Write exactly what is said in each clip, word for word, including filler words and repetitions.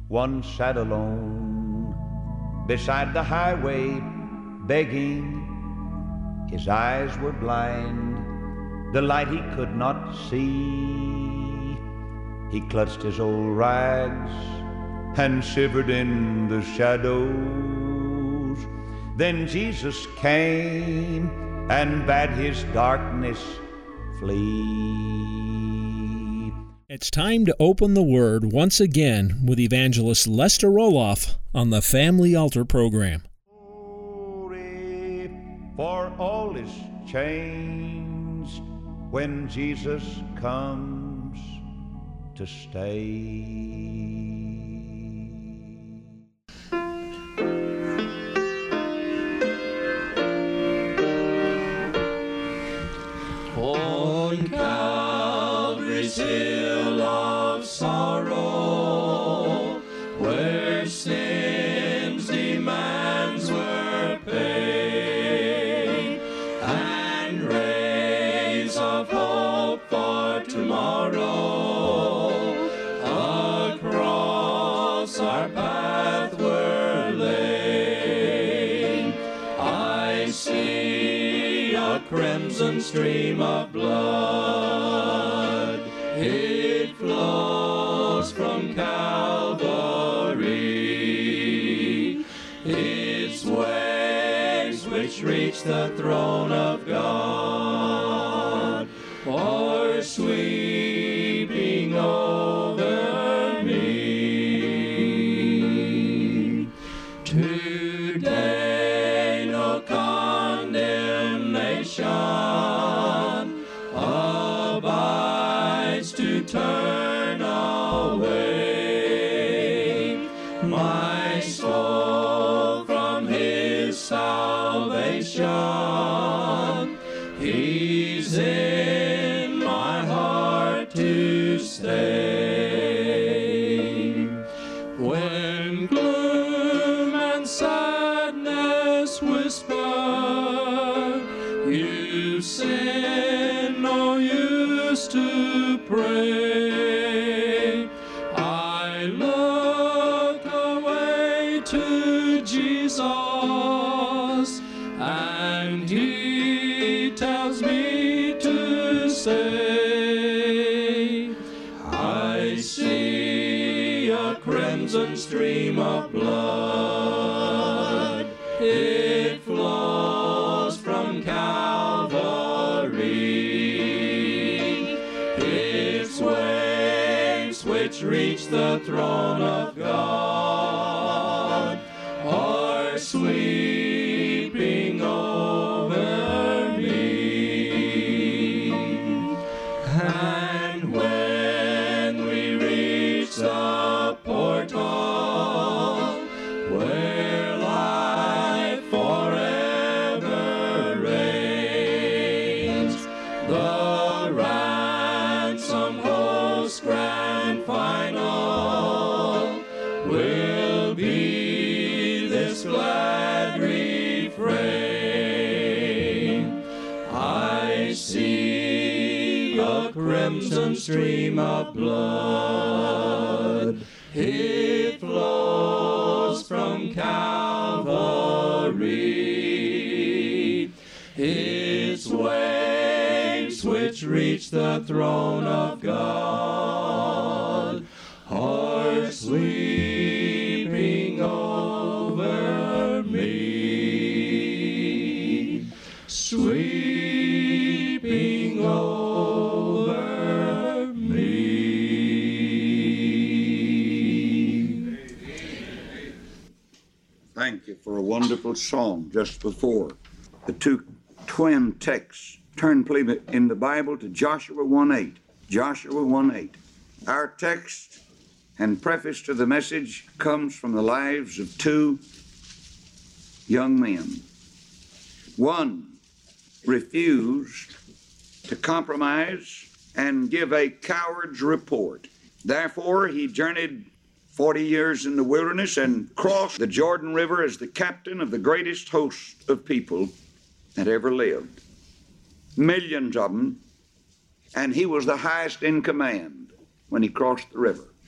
one sat alone beside the highway, begging. His eyes were blind, the light he could not see. He clutched his old rags and shivered in the shadows. Then Jesus came and bade his darkness flee. It's time to open the Word once again with Evangelist Lester Roloff on the Family Altar program. Glory, for all is changed when Jesus comes to stay. On Calvary's hill of sorrow, where sin's demands were paid, and rays of hope for tomorrow across our path were laid, I see a crimson stream of blood. It flows from Calvary. Its waves which reach the throne of God are sweeping over me. Today no condemnation abides to turn away my soul from his salvation. He's in my heart to stay. When gloom and sadness whisper, you sin no use to pray, I look away to Jesus, and he tells me to say, I see a crimson stream of blood. It flows from Calvary. Its waves which reach the throne of God are sweeping over me. And when we reach the portal where life forever reigns, the ransom host grand final will be this glad refrain. I see a crimson stream of blood. It flows from Calvary. Its waves which reach the throne of God are sweeping over me, sweeping over me. Thank you for a wonderful song just before. The two twin texts. Turn, please, in the Bible to Joshua one eight. Joshua one eight. Our text and preface to the message comes from the lives of two young men. One refused to compromise and give a coward's report. Therefore, he journeyed forty years in the wilderness and crossed the Jordan River as the captain of the greatest host of people that ever lived. Millions of them, and he was the highest in command when he crossed the river.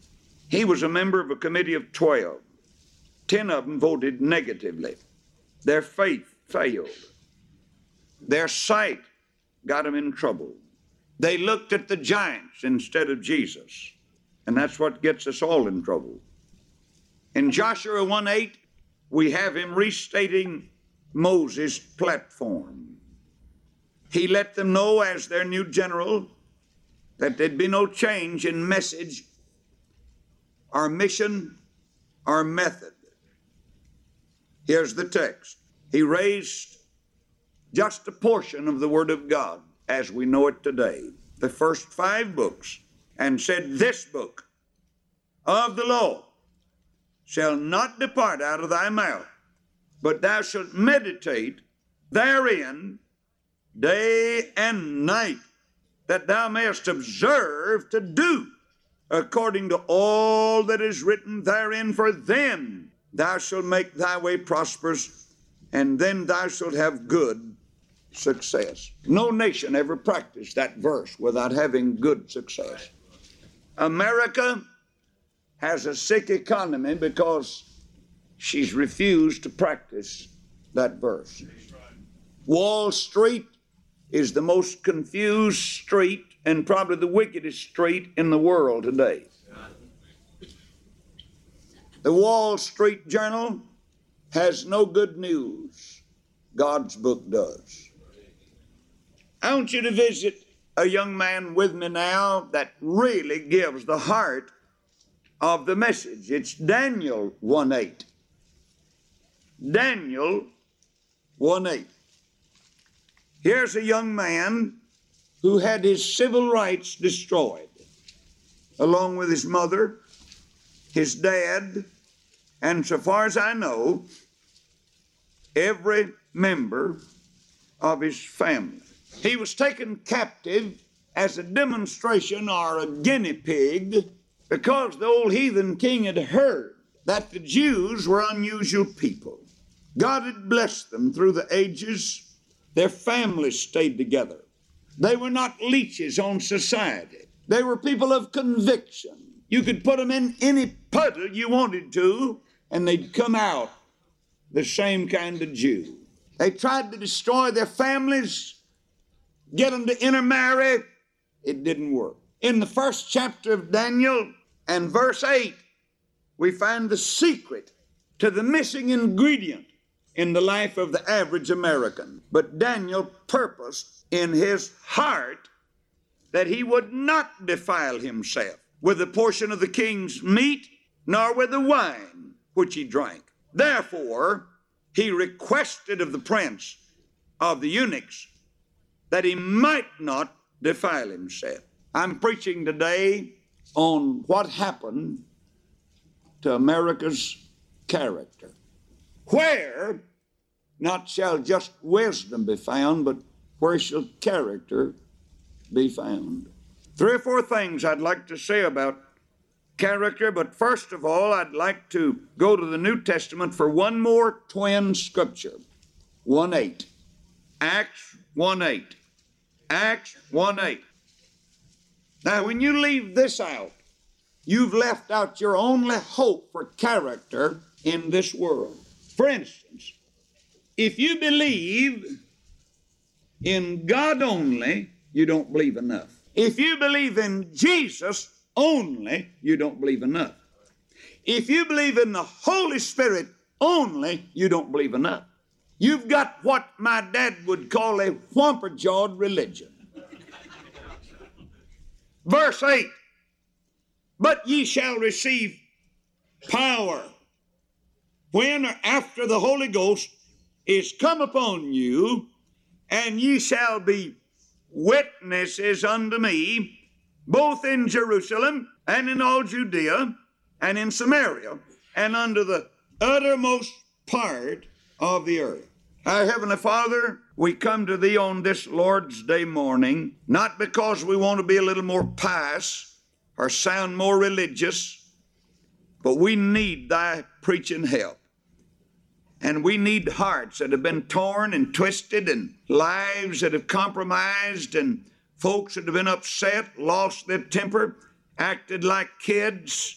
He was a member of a committee of twelve. Ten of them voted negatively. Their faith failed. Their sight got them in trouble. They looked at the giants instead of Jesus. And that's what gets us all in trouble. In Joshua one eight, we have him restating Moses' platform. He let them know as their new general that there'd be no change in message, our mission, our method. Here's the text. He raised just a portion of the Word of God as we know it today, the first five books, and said, this book of the law shall not depart out of thy mouth, but thou shalt meditate therein day and night, that thou mayest observe to do according to all that is written therein, for then thou shalt make thy way prosperous, and then thou shalt have good success. No nation ever practiced that verse without having good success. America has a sick economy because she's refused to practice that verse. Wall Street is the most confused street and probably the wickedest street in the world today. The Wall Street Journal has no good news. God's book does. I want you to visit a young man with me now that really gives the heart of the message. It's Daniel one eight. Daniel one eight. Here's a young man who had his civil rights destroyed, along with his mother, his dad, and so far as I know, every member of his family. He was taken captive as a demonstration or a guinea pig because the old heathen king had heard that the Jews were unusual people. God had blessed them through the ages. Their families stayed together. They were not leeches on society. They were people of conviction. You could put them in any puddle you wanted to, and they'd come out the same kind of Jew. They tried to destroy their families, get them to intermarry. It didn't work. In the first chapter of Daniel and verse eight, we find the secret to the missing ingredient in the life of the average American. But Daniel purposed in his heart that he would not defile himself with a portion of the king's meat, nor with the wine which he drank. Therefore, he requested of the prince of the eunuchs that he might not defile himself. I'm preaching today on what happened to America's character. Where not shall just wisdom be found, but where shall character be found? Three or four things I'd like to say about character, but first of all, I'd like to go to the New Testament for one more twin scripture. one eight. Acts one eight. Acts one eight. Now, when you leave this out, you've left out your only hope for character in this world. For instance, if you believe in God only, you don't believe enough. If you believe in Jesus only, you don't believe enough. If you believe in the Holy Spirit only, you don't believe enough. You've got what my dad would call a whomper-jawed religion. Verse eight, but ye shall receive power when or after the Holy Ghost is come upon you, and ye shall be witnesses unto me, both in Jerusalem and in all Judea and in Samaria and unto the uttermost part of the earth. Our Heavenly Father, we come to Thee on this Lord's Day morning, not because we want to be a little more pious or sound more religious, but we need Thy preaching help. And we need hearts that have been torn and twisted, and lives that have compromised, and folks that have been upset, lost their temper, acted like kids,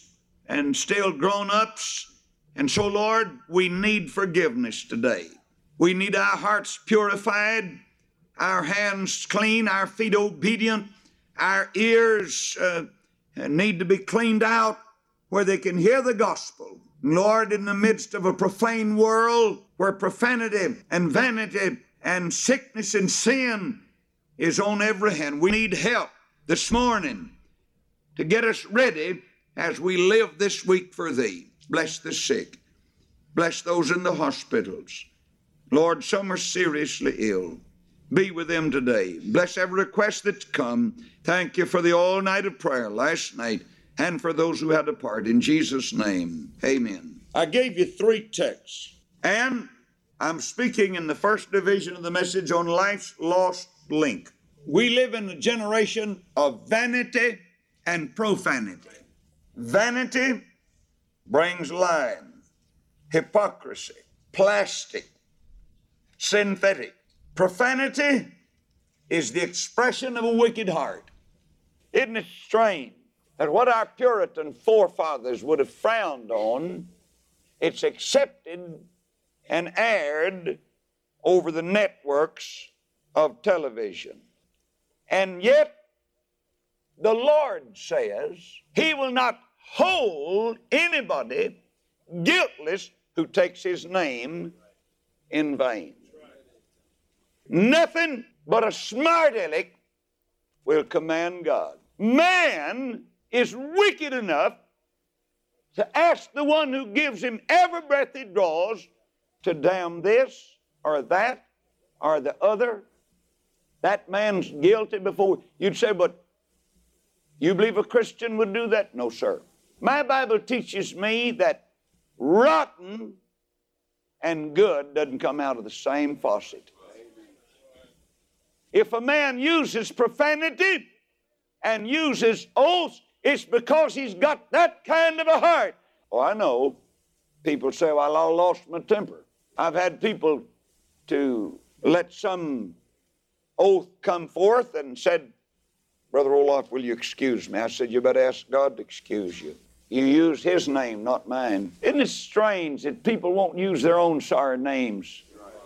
and still grown-ups. And so, Lord, we need forgiveness today. We need our hearts purified, our hands clean, our feet obedient, our ears uh, need to be cleaned out where they can hear the gospel. Lord, in the midst of a profane world where profanity and vanity and sickness and sin is on every hand, we need help this morning to get us ready as we live this week for Thee. Bless the sick. Bless those in the hospitals. Lord, some are seriously ill. Be with them today. Bless every request that's come. Thank You for the all night of prayer last night and for those who had a part. In Jesus' name, amen. I gave you three texts, and I'm speaking in the first division of the message on life's lost link. We live in a generation of vanity and profanity. Vanity brings lying, hypocrisy, plastic, synthetic. Profanity is the expression of a wicked heart. Isn't it strange that what our Puritan forefathers would have frowned on, it's accepted and aired over the networks of television? And yet, the Lord says He will not hold anybody guiltless who takes His name in vain. Nothing but a smart aleck will command God. Man is wicked enough to ask the one who gives him every breath he draws to damn this or that or the other. That man's guilty before. You'd say, but you believe a Christian would do that? No, sir. My Bible teaches me that rotten and good doesn't come out of the same faucet. If a man uses profanity and uses oaths, it's because he's got that kind of a heart. Oh, I know. People say, well, I lost my temper. I've had people to let some oath come forth and said, Brother Olaf, will you excuse me? I said, you better ask God to excuse you. You use His name, not mine. Isn't it strange that people won't use their own sorry names?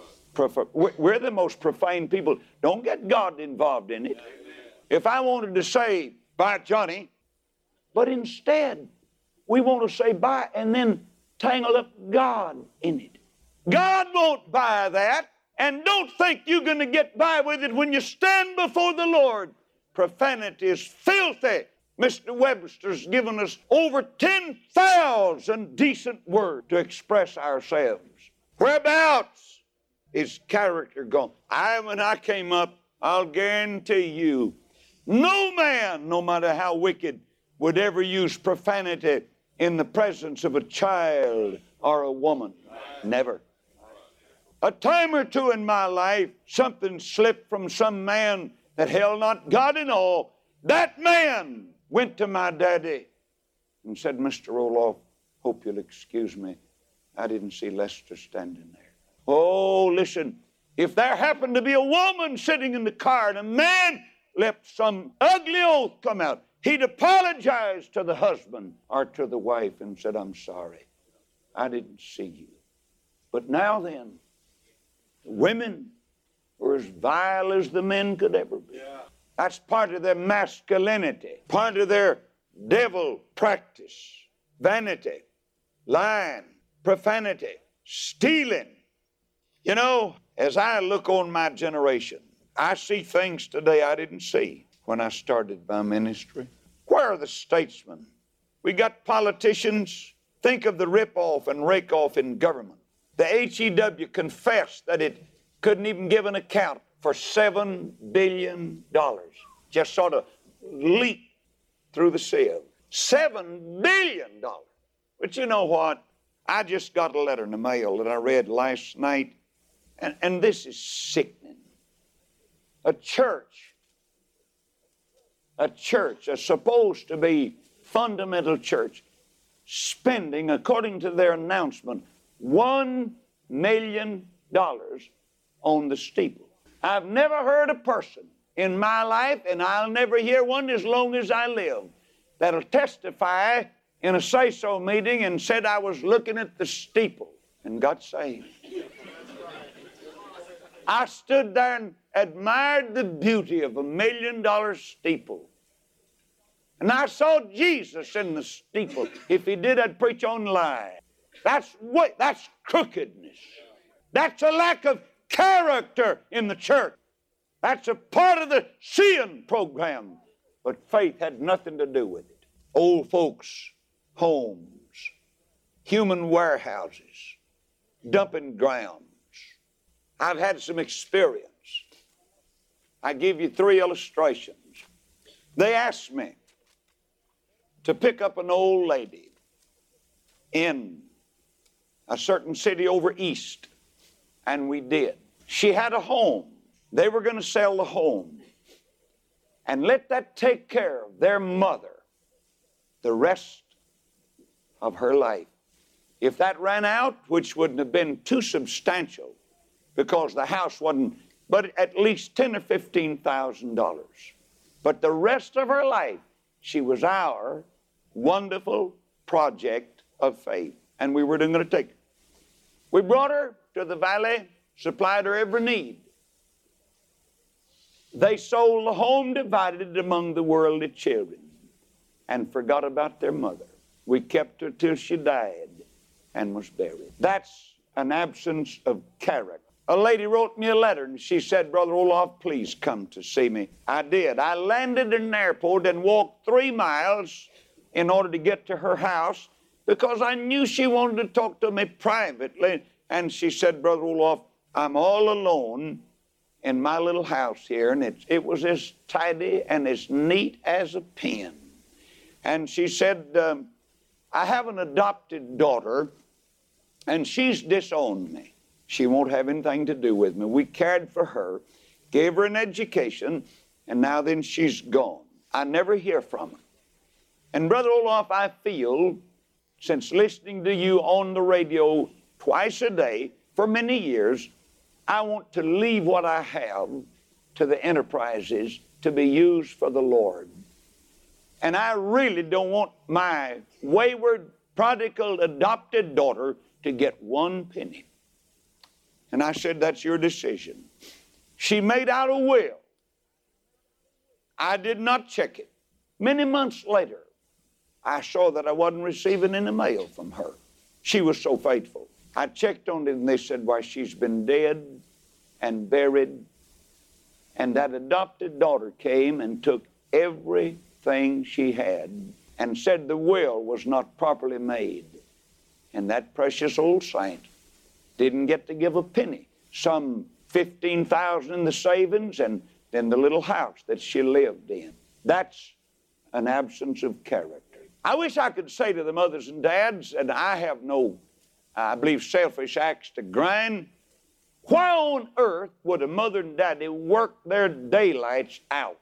We're the most profane people. Don't get God involved in it. If I wanted to say, by Johnny, but instead, we want to say bye and then tangle up God in it. God won't buy that, and don't think you're going to get by with it when you stand before the Lord. Profanity is filthy. Mister Webster's given us over ten thousand decent words to express ourselves. Whereabouts is character gone? I, when I came up, I'll guarantee you, no man, no matter how wicked, would ever use profanity in the presence of a child or a woman. Never. A time or two in my life, something slipped from some man that held not God in awe. That man went to my daddy and said, Mister Roloff, hope you'll excuse me. I didn't see Lester standing there. Oh, listen, if there happened to be a woman sitting in the car and a man let some ugly oath come out, he'd apologize to the husband or to the wife and said, I'm sorry, I didn't see you. But now then, the women were as vile as the men could ever be. Yeah. That's part of their masculinity, part of their devil practice. Vanity, lying, profanity, stealing. You know, as I look on my generation, I see things today I didn't see when I started my ministry. Where are the statesmen? We got politicians. Think of the rip-off and rake-off in government. The H E W confessed that it couldn't even give an account for seven billion dollars. Just sort of leaked through the sieve. seven billion dollars. But you know what? I just got a letter in the mail that I read last night, and, and this is sickening. A church, a church, a supposed to be fundamental church, spending, according to their announcement, one million dollars on the steeple. I've never heard a person in my life, and I'll never hear one as long as I live, that'll testify in a say-so meeting and said I was looking at the steeple and got saved. I stood there and admired the beauty of a million-dollar steeple. And I saw Jesus in the steeple. If he did, I'd preach online. That's what, that's crookedness. That's a lack of character in the church. That's a part of the seeing program. But faith had nothing to do with it. Old folks' homes, human warehouses, dumping grounds. I've had some experience. I give you three illustrations. They asked me to pick up an old lady in a certain city over east, and we did. She had a home. They were going to sell the home and let that take care of their mother the rest of her life. If that ran out, which wouldn't have been too substantial because the house wasn't, but at least ten or fifteen thousand dollars. But the rest of her life, she was our wonderful project of faith, and we were going to take her. We brought her to the valley, supplied her every need. They sold the home, divided it among the worldly children, and forgot about their mother. We kept her till she died and was buried. That's an absence of character. A lady wrote me a letter, and she said, Brother Olaf, please come to see me. I did. I landed in an airport and walked three miles in order to get to her house because I knew she wanted to talk to me privately. And she said, Brother Olaf, I'm all alone in my little house here, and it, it was as tidy and as neat as a pin. And she said, um, I have an adopted daughter, and she's disowned me. She won't have anything to do with me. We cared for her, gave her an education, and now then she's gone. I never hear from her. And Brother Olaf, I feel, since listening to you on the radio twice a day for many years, I want to leave what I have to the enterprises to be used for the Lord. And I really don't want my wayward, prodigal, adopted daughter to get one penny. And I said, that's your decision. She made out a will. I did not check it. Many months later, I saw that I wasn't receiving any mail from her. She was so faithful. I checked on it, and they said, why, she's been dead and buried. And that adopted daughter came and took everything she had and said the will was not properly made. And that precious old saint didn't get to give a penny. Some fifteen thousand in the savings and then the little house that she lived in. That's an absence of character. I wish I could say to the mothers and dads, and I have no, I believe, selfish axe to grind, why on earth would a mother and daddy work their daylights out,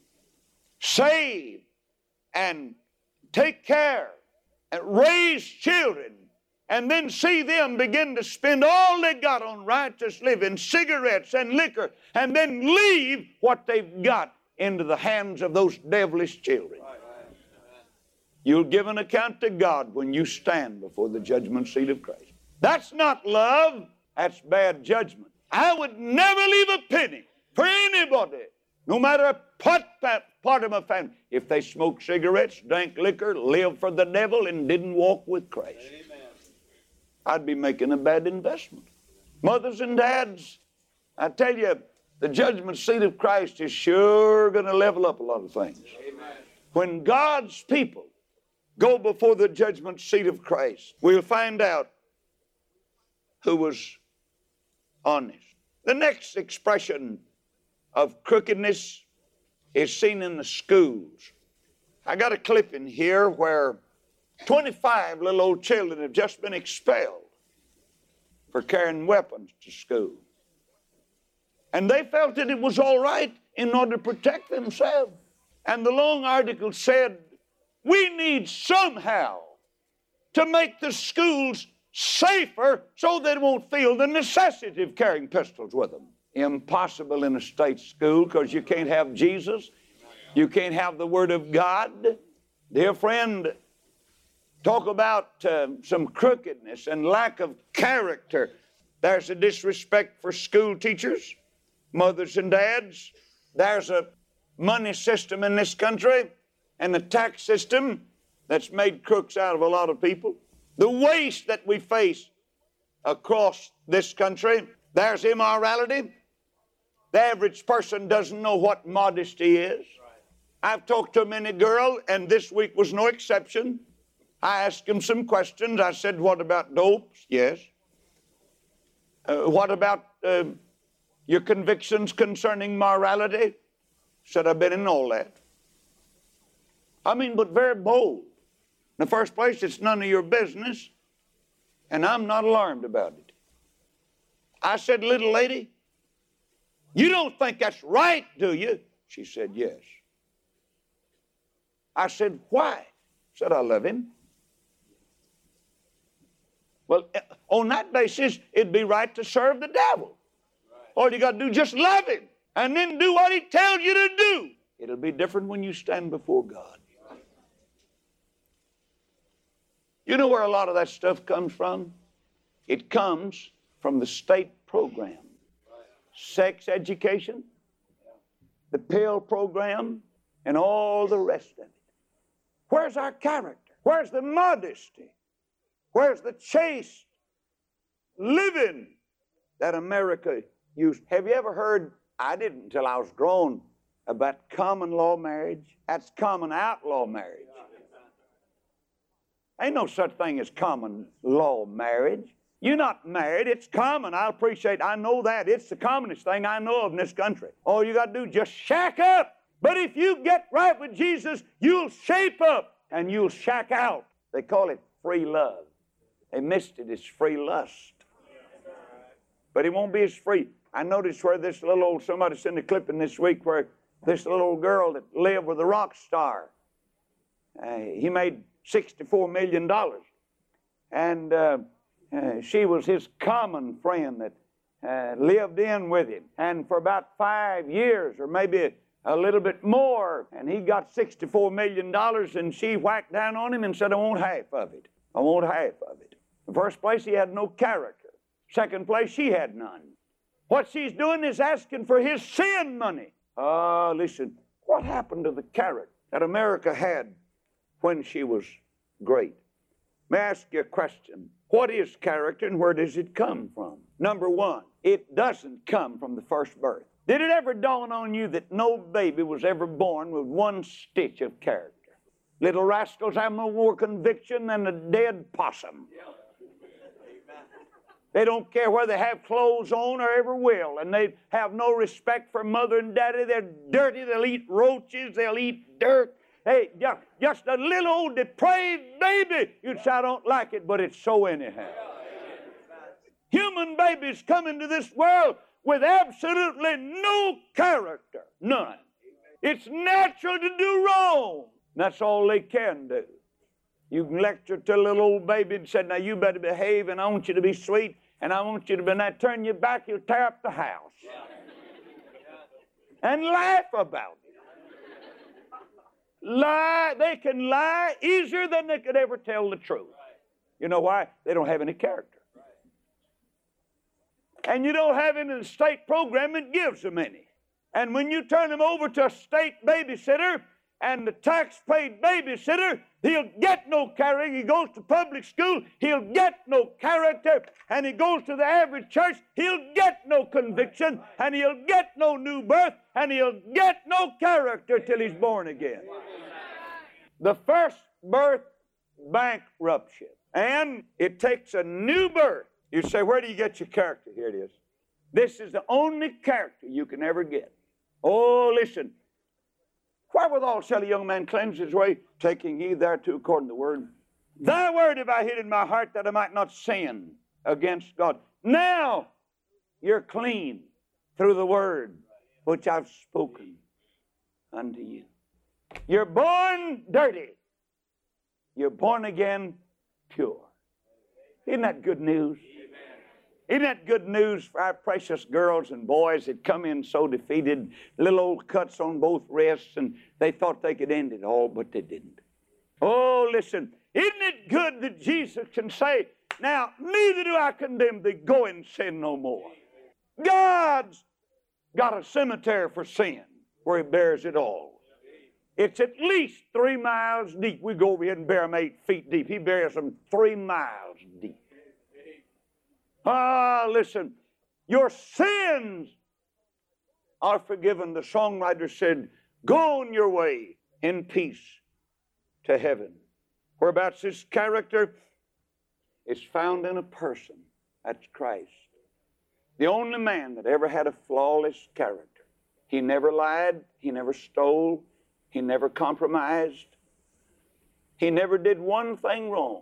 save and take care and raise children, and then see them begin to spend all they got on righteous living, cigarettes and liquor, and then leave what they've got into the hands of those devilish children? You'll give an account to God when you stand before the judgment seat of Christ. That's not love. That's bad judgment. I would never leave a penny for anybody, no matter what part of my family, if they smoked cigarettes, drank liquor, lived for the devil, and didn't walk with Christ. Amen. I'd be making a bad investment. Mothers and dads, I tell you, the judgment seat of Christ is sure going to level up a lot of things. Amen. When God's people go before the judgment seat of Christ, we'll find out who was honest. The next expression of crookedness is seen in the schools. I got a clip in here where twenty-five little old children have just been expelled for carrying weapons to school. And they felt that it was all right in order to protect themselves. And the long article said, we need somehow to make the schools safer so they won't feel the necessity of carrying pistols with them. Impossible in a state school, because you can't have Jesus. You can't have the Word of God. Dear friend, Talk about uh, some crookedness and lack of character. There's a disrespect for school teachers, mothers and dads. There's a money system in this country and a tax system that's made crooks out of a lot of people. The waste that we face across this country, there's immorality. The average person doesn't know what modesty is. I've talked to a many girl, and this week was no exception. I asked them some questions. I said, what about dopes? Yes. Uh, what about uh, your convictions concerning morality? Said, I've been in all that. I mean, but very bold. In the first place, it's none of your business, and I'm not alarmed about it. I said, little lady, you don't think that's right, do you? She said, yes. I said, why? Said, I love him. Well, on that basis, it'd be right to serve the devil. All you got to do is just love him and then do what he tells you to do. It'll be different when you stand before God. You know where a lot of that stuff comes from? It comes from the state program. Sex education, the pill program, and all the rest of it. Where's our character? Where's the modesty? Where's the chaste living that America used? Have you ever heard, I didn't until I was grown, about common law marriage? That's common outlaw marriage. Ain't no such thing as common law marriage. You're not married. It's common. I appreciate, I know that. It's the commonest thing I know of in this country. All you got to do is just shack up. But if you get right with Jesus, you'll shape up and you'll shack out. They call it free love. They missed it. It's free lust. But it won't be as free. I noticed where this little old, somebody sent a clip in this week where this little old girl that lived with a rock star, uh, he made sixty-four million dollars. And uh, uh, she was his common friend that uh, lived in with him. And for about five years or maybe a little bit more, and he got sixty-four million dollars, and she whacked down on him and said, I want half of it. I want half of it. In the first place, he had no character. Second place, she had none. What she's doing is asking for his sin money. Ah, uh, listen, what happened to the character that America had when she was great? May I ask you a question? What is character and where does it come from? Number one, it doesn't come from the first birth. Did it ever dawn on you that no baby was ever born with one stitch of character? Little rascals have no more conviction than a dead possum. They don't care whether they have clothes on or ever will, and they have no respect for mother and daddy. They're dirty. They'll eat roaches. They'll eat dirt. Hey, just, just a little old depraved baby. You'd say, I don't like it, but it's so anyhow. Human babies come into this world with absolutely no character, none. It's natural to do wrong. That's all they can do. You can lecture to a little old baby and say, now you better behave, and I want you to be sweet, and I want you to be, now turn your back, you'll tear up the house. And laugh about it. Lie, they can lie easier than they could ever tell the truth. You know why? They don't have any character. And you don't have any state program that gives them any. And when you turn them over to a state babysitter and the tax-paid babysitter, he'll get no character. He goes to public school, he'll get no character. And he goes to the average church, he'll get no conviction, and he'll get no new birth, and he'll get no character till he's born again. The first birth, bankruptcy. And it takes a new birth. You say, where do you get your character? Here it is. This is the only character you can ever get. Oh, listen. Wherewithal shall a young man cleanse his way, taking heed thereto according to the word. Thy word have I hid in my heart that I might not sin against God. Now you're clean through the word which I've spoken unto you. You're born dirty. You're born again pure. Isn't that good news? Isn't that good news for our precious girls and boys that come in so defeated, little old cuts on both wrists, and they thought they could end it all, but they didn't. Oh, listen, Isn't it good that Jesus can say, now, neither do I condemn thee, go and sin no more. God's got a cemetery for sin where He bears it all. It's at least three miles deep. We go over here and bury them eight feet deep. He buries them three miles deep. Ah, listen, your sins are forgiven. The songwriter said, go on your way in peace to heaven. Whereabouts this character is found in a person. That's Christ. The only man that ever had a flawless character. He never lied. He never stole. He never compromised. He never did one thing wrong.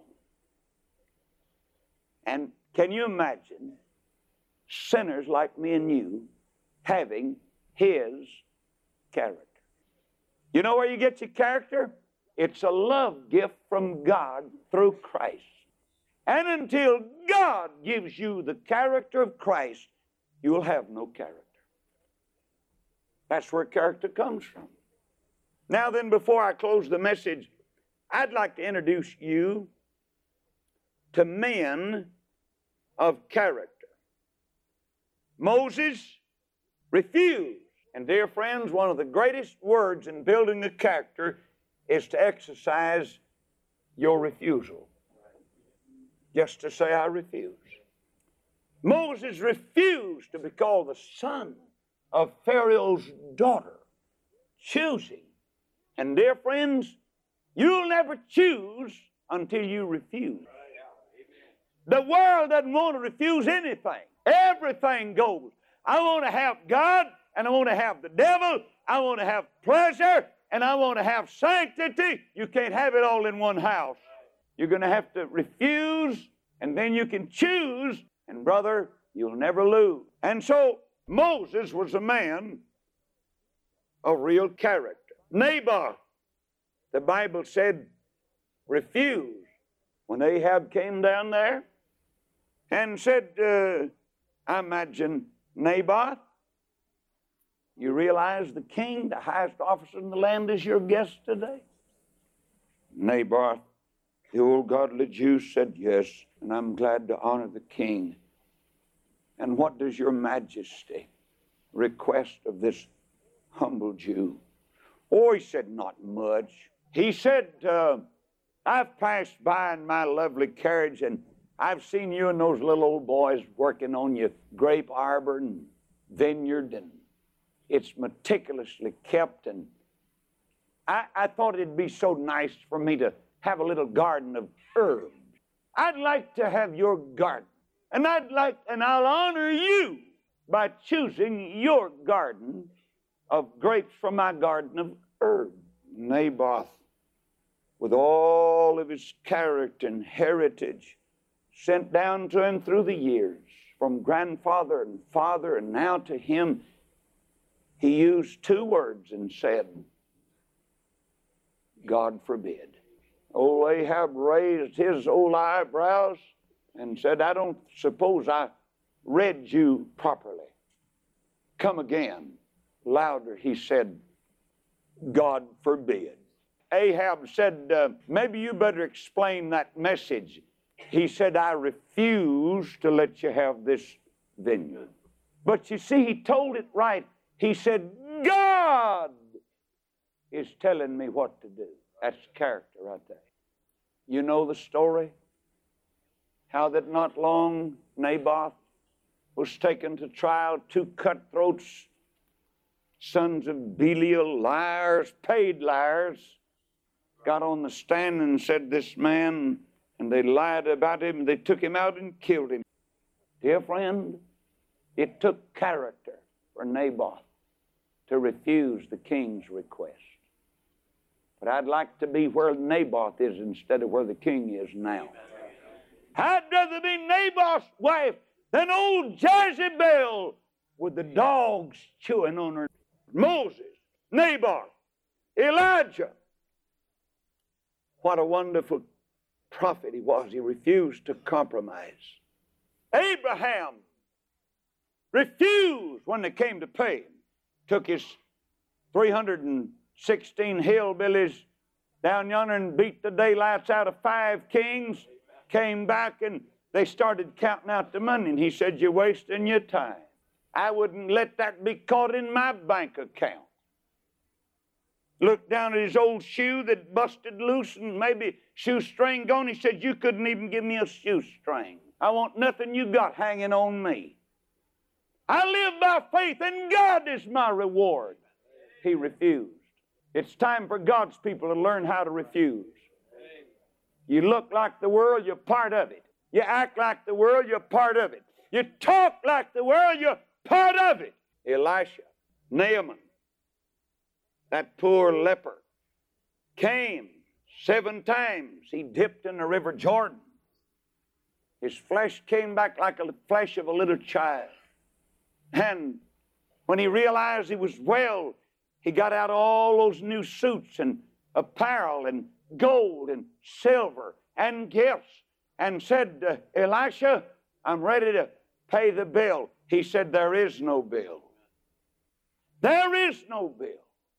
And can you imagine sinners like me and you having His character? You know where you get your character? It's a love gift from God through Christ. And until God gives you the character of Christ, you will have no character. That's where character comes from. Now then, before I close the message, I'd like to introduce you to men of character. Moses refused. And dear friends, one of the greatest words in building a character is to exercise your refusal. Just to say, I refuse. Moses refused to be called the son of Pharaoh's daughter, choosing. And dear friends, you'll never choose until you refuse. The world doesn't want to refuse anything. Everything goes. I want to have God, and I want to have the devil. I want to have pleasure, and I want to have sanctity. You can't have it all in one house. You're going to have to refuse, and then you can choose, and brother, you'll never lose. And so Moses was a man of real character. Naboth, the Bible said, refused when Ahab came down there and said, uh, I imagine, Naboth, you realize the king, the highest officer in the land, is your guest today? Naboth, the old godly Jew, said, yes, and I'm glad to honor the king. And what does your majesty request of this humble Jew? Oh, he said, not much. He said, uh, I've passed by in my lovely carriage, and I've seen you and those little old boys working on your grape arbor and vineyard, and it's meticulously kept, and I, I thought it'd be so nice for me to have a little garden of herbs. I'd like to have your garden, and I'd like, and I'll honor you by choosing your garden of grapes from my garden of herbs. Naboth, with all of his character and heritage sent down to him through the years, from grandfather and father and now to him, he used two words and said, God forbid. Old Ahab raised his old eyebrows and said, I don't suppose I read you properly. Come again. Louder, he said, God forbid. Ahab said, uh, maybe you better explain that message. He said, I refuse to let you have this vineyard. But you see, he told it right. He said, God is telling me what to do. That's character right there. You know the story? How that not long Naboth was taken to trial, two cutthroats, sons of Belial, liars, paid liars, got on the stand and said, this man, and they lied about him, they took him out and killed him. Dear friend, it took character for Naboth to refuse the king's request. But I'd like to be where Naboth is instead of where the king is now. I'd rather be Naboth's wife than old Jezebel with the dogs chewing on her. Moses, Naboth, Elijah. What a wonderful prophet he was. He refused to compromise. Abraham refused when they came to pay him. Took his three hundred sixteen hillbillies down yonder and beat the daylights out of five kings, came back and they started counting out the money. And he said, you're wasting your time. I wouldn't let that be caught in my bank account. Looked down at his old shoe that busted loose and maybe shoestring gone. He said, you couldn't even give me a shoestring. I want nothing you got hanging on me. I live by faith and God is my reward. He refused. It's time for God's people to learn how to refuse. You look like the world, you're part of it. You act like the world, you're part of it. You talk like the world, you're part of it. Elisha, Naaman, that poor leper, came seven times. He dipped in the river Jordan. His flesh came back like the flesh of a little child. And when he realized he was well, he got out all those new suits and apparel and gold and silver and gifts and said, uh, Elisha, I'm ready to pay the bill. He said, there is no bill. There is no bill.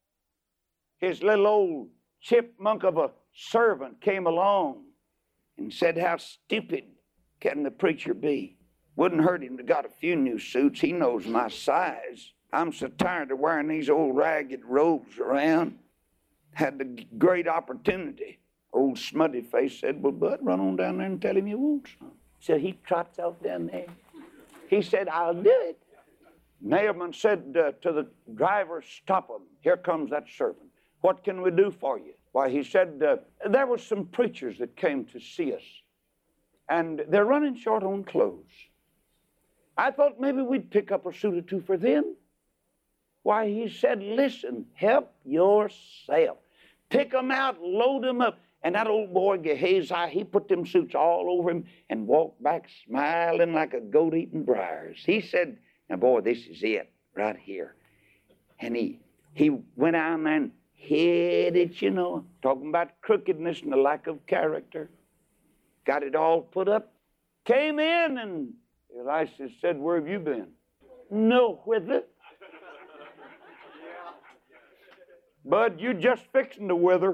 His little old chipmunk of a servant came along and said, how stupid can the preacher be? Wouldn't hurt him to got a few new suits. He knows my size. I'm so tired of wearing these old ragged robes around. Had the great opportunity. Old smutty face said, well, Bud, run on down there and tell him you want some. So he trots out down there. He said, I'll do it. Naaman said uh, to the driver, stop him. Here comes that servant. What can we do for you? Why, he said, uh, there were some preachers that came to see us, and they're running short on clothes. I thought maybe we'd pick up a suit or two for them. Why, he said, listen, help yourself. Pick them out, load them up. And that old boy, Gehazi, he put them suits all over him and walked back smiling like a goat eating briars. He said, now, boy, this is it right here. And he, he went out and hid it, you know, talking about crookedness and the lack of character. Got it all put up. Came in and Elisha said, where have you been? No, whither. Bud, you just fixing to wither.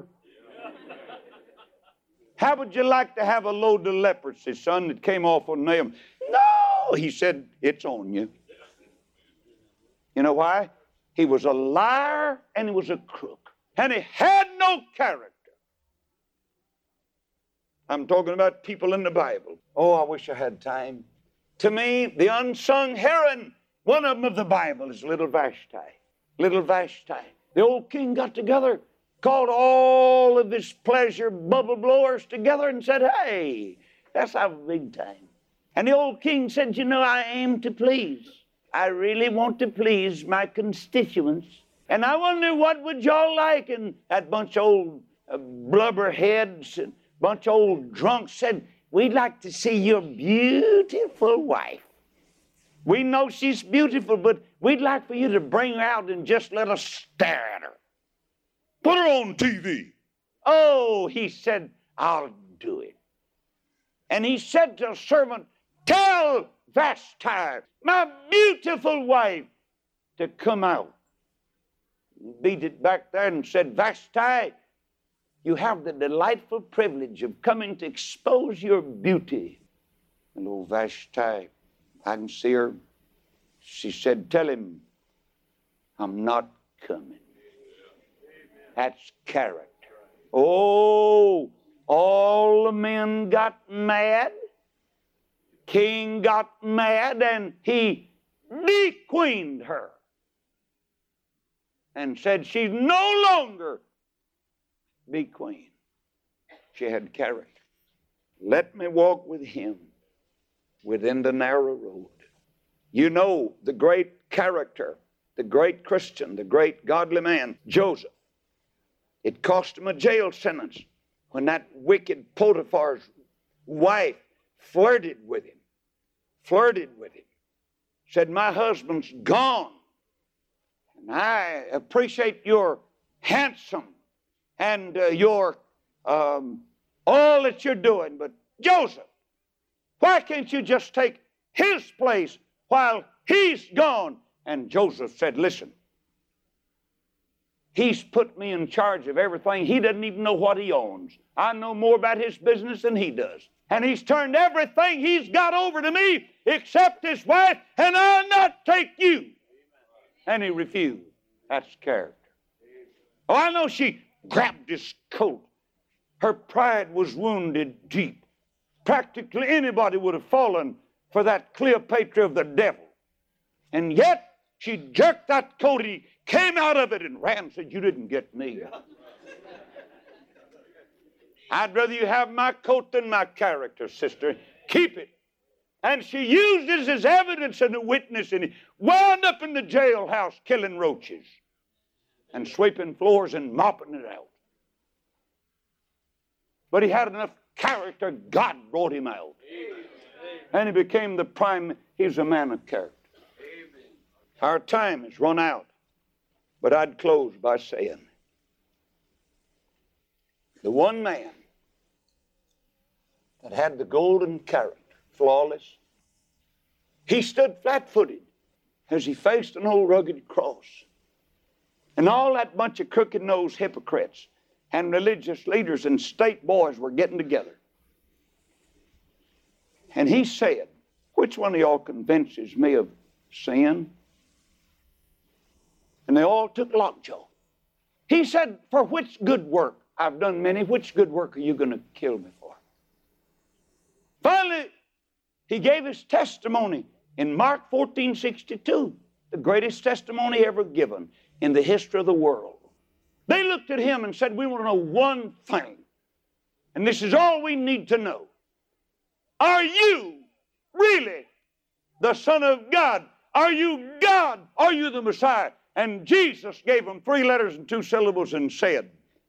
How would you like to have a load of leprosy, son, that came off on Naaman? No, he said, it's on you. You know why? He was a liar and he was a crook. And he had no character. I'm talking about people in the Bible. Oh, I wish I had time. To me, the unsung heroine, one of them of the Bible is little Vashti. Little Vashti. The old king got together, called all of his pleasure bubble blowers together and said, hey, let's have a big time. And the old king said, you know, I aim to please. I really want to please my constituents. And I wonder what would y'all like? And that bunch of old uh, blubberheads and bunch of old drunks said, we'd like to see your beautiful wife. We know she's beautiful, but we'd like for you to bring her out and just let us stare at her. Put her on T V. Oh, he said, I'll do it. And he said to a servant, tell Vashti, my beautiful wife, to come out. He beat it back there and said, Vashti, you have the delightful privilege of coming to expose your beauty. And old Vashti, I can see her. She said, tell him I'm not coming. That's character. Oh, all the men got mad. King got mad and he de-queened her and said she's no longer be queen. She had character. Let me walk with him within the narrow road. You know the great character, the great Christian, the great godly man, Joseph. It cost him a jail sentence when that wicked Potiphar's wife flirted with him, flirted with him, said, my husband's gone, and I appreciate your handsome and uh, your um, all that you're doing, but Joseph, why can't you just take his place while he's gone? And Joseph said, listen, He's put me in charge of everything. He doesn't even know what he owns. I know more about his business than he does. And he's turned everything he's got over to me except his wife, and I'll not take you. And he refused. That's character. Oh, I know she grabbed his coat. Her pride was wounded deep. Practically anybody would have fallen for that Cleopatra of the devil. And yet, she jerked that coat. He came out of it and ran and said, you didn't get me. I'd rather you have my coat than my character, sister. Keep it. And she used it as evidence and a witness, and he wound up in the jailhouse killing roaches and sweeping floors and mopping it out. But he had enough character, God brought him out. Amen. And he became the prime, he's a man of character. Amen. Our time has run out, but I'd close by saying, the one man that had the golden character, flawless, he stood flat-footed as he faced an old rugged cross. And all that bunch of crooked-nosed hypocrites and religious leaders and state boys were getting together. And he said, which one of y'all convinces me of sin? And they all took lockjaw. He said, for which good work? I've done many. Which good work are you going to kill me for? Finally, he gave his testimony in Mark fourteen sixty-two, the greatest testimony ever given in the history of the world. They looked at him and said, we want to know one thing, and this is all we need to know. Are you really the Son of God? Are you God? Are you the Messiah? And Jesus gave them three letters and two syllables and said,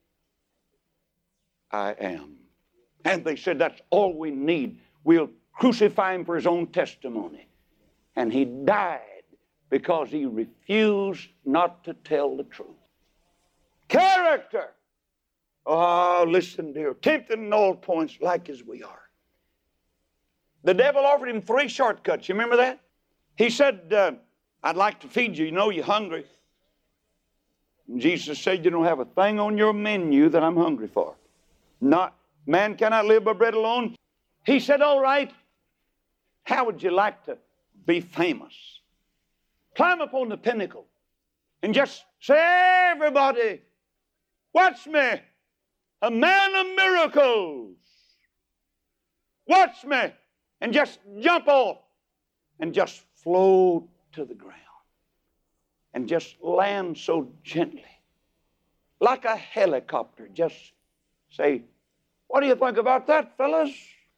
I am. And they said, that's all we need. We'll crucify him for his own testimony. And he died because he refused not to tell the truth. Character. Oh, listen, dear. Tempted in all points like as we are. The devil offered him three shortcuts. You remember that? He said, uh, I'd like to feed you. You know you're hungry. And Jesus said, you don't have a thing on your menu that I'm hungry for. Not, man cannot live by bread alone. He said, all right, how would you like to be famous? Climb up on the pinnacle and just say, everybody, watch me, a man of miracles. Watch me, and just jump off and just float to the ground and just land so gently, like a helicopter. Just say, what do you think about that, fellas?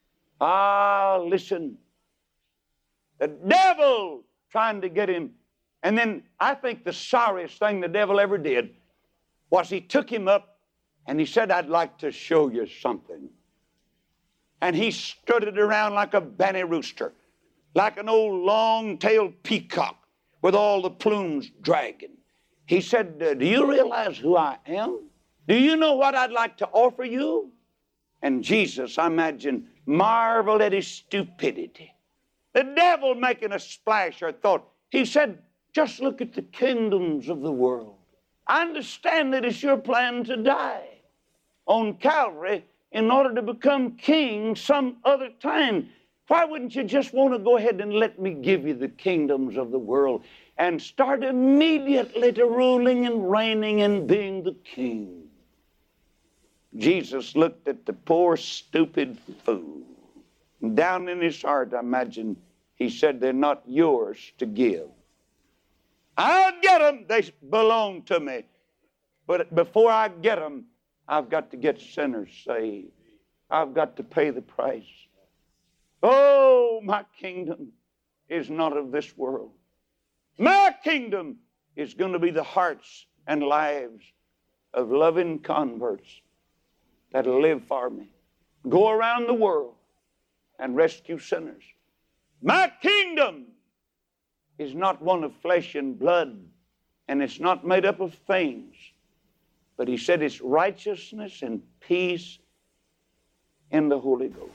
Ah, listen. The devil trying to get him. And then I think the sorriest thing the devil ever did was he took him up and he said, I'd like to show you something. And he strutted around like a banny rooster, like an old long-tailed peacock with all the plumes dragging. He said, do you realize who I am? Do you know what I'd like to offer you? And Jesus, I imagine, marveled at his stupidity. The devil making a splash or thought. He said, just look at the kingdoms of the world. I understand that it's your plan to die on Calvary in order to become king some other time. Why wouldn't you just want to go ahead and let me give you the kingdoms of the world and start immediately to ruling and reigning and being the king? Jesus looked at the poor, stupid fool. And down in his heart, I imagine, he said, they're not yours to give. I'll get them. They belong to me. But before I get them, I've got to get sinners saved. I've got to pay the price. Oh, my kingdom is not of this world. My kingdom is going to be the hearts and lives of loving converts that'll live for me. Go around the world and rescue sinners. My kingdom is not one of flesh and blood, and it's not made up of things. But he said it's righteousness and peace in the Holy Ghost.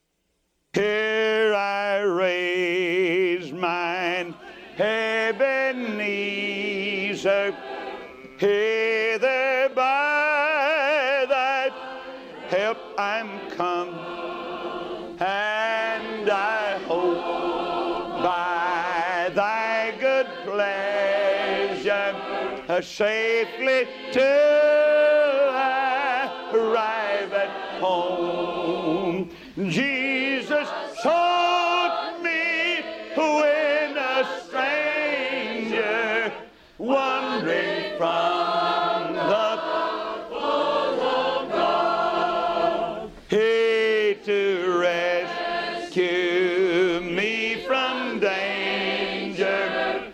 Here I raise mine Ebenezer, here the hope by thy good pleasure uh, safely till I arrive at home. Jesus sought me when a stranger wandering from the fold of God. He to rescue me from danger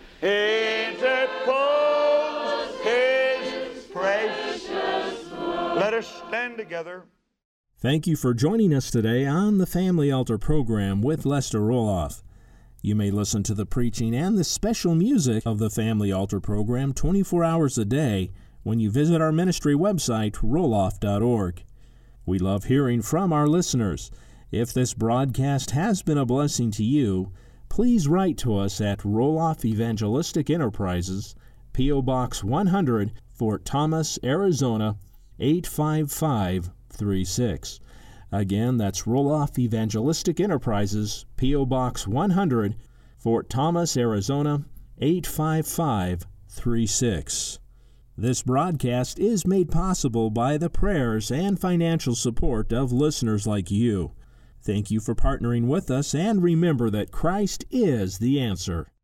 interpose his precious blood. Let us stand together. Thank you for joining us today on the Family Altar program with Lester Roloff. You may listen to the preaching and the special music of the Family Altar program twenty-four hours a day when you visit our ministry website, roloff dot org. We love hearing from our listeners. If this broadcast has been a blessing to you, please write to us at Roloff Evangelistic Enterprises, P O. Box one hundred, Fort Thomas, Arizona, eight five five three six. Again, that's Roloff Evangelistic Enterprises, P O. Box one hundred, Fort Thomas, Arizona, eight five five three six. This broadcast is made possible by the prayers and financial support of listeners like you. Thank you for partnering with us, and remember that Christ is the answer.